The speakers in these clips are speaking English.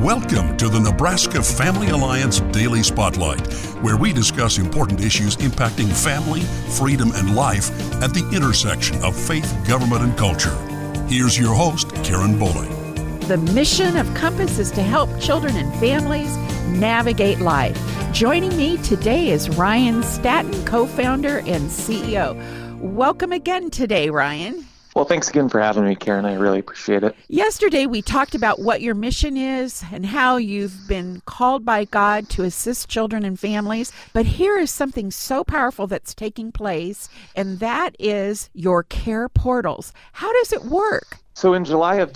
Welcome to the Nebraska Family Alliance Daily Spotlight, where we discuss important issues impacting family, freedom, and life at the intersection of faith, government, and culture. Here's your host, Karen Bowling. The mission of Compass is to help children and families navigate life. Joining me today is Ryan Staton, co-founder and CEO. Welcome again today, Ryan. Well, thanks again for having me, Karen. I really appreciate it. Yesterday, we talked about what your mission is and how you've been called by God to assist children and families. But here is something so powerful that's taking place, and that is your care portals. How does it work? So in July of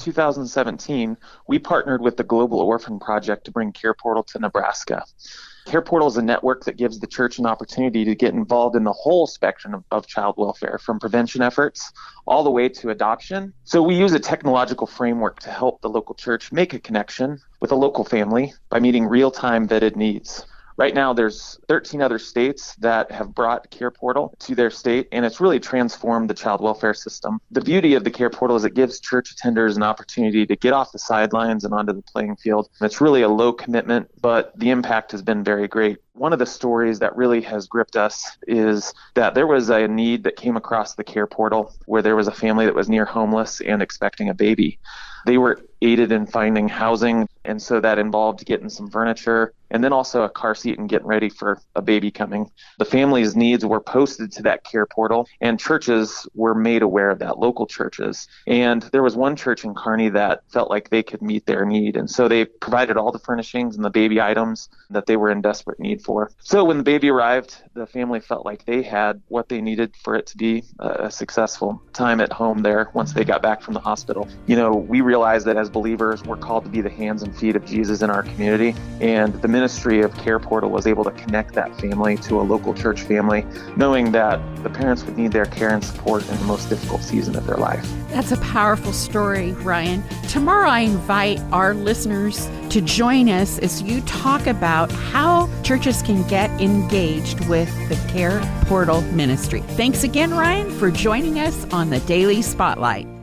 2017, we partnered with the Global Orphan Project to bring Care Portal to Nebraska. Care Portal is a network that gives the church an opportunity to get involved in the whole spectrum of child welfare, from prevention efforts all the way to adoption. So we use a technological framework to help the local church make a connection with a local family by meeting real-time vetted needs. Right now, there's 13 other states that have brought Care Portal to their state, and it's really transformed the child welfare system. The beauty of the Care Portal is it gives church attenders an opportunity to get off the sidelines and onto the playing field. It's really a low commitment, but the impact has been very great. One of the stories that really has gripped us is that there was a need that came across the Care Portal where there was a family that was near homeless and expecting a baby. They were aided in finding housing, and so that involved getting some furniture and then also a car seat and getting ready for a baby coming. The family's needs were posted to that Care Portal, and churches were made aware of that, local churches. And there was one church in Kearney that felt like they could meet their need, and so they provided all the furnishings and the baby items that they were in desperate need for. So when the baby arrived, the family felt like they had what they needed for it to be a successful time at home there once they got back from the hospital. You know, we realized that as believers, we're called to be the hands and feet of Jesus in our community, and the ministry of Care Portal was able to connect that family to a local church family, knowing that the parents would need their care and support in the most difficult season of their life. That's a powerful story, Ryan. Tomorrow, I invite our listeners to join us as you talk about how churches can get engaged with the Care Portal ministry. Thanks again, Ryan, for joining us on the Daily Spotlight.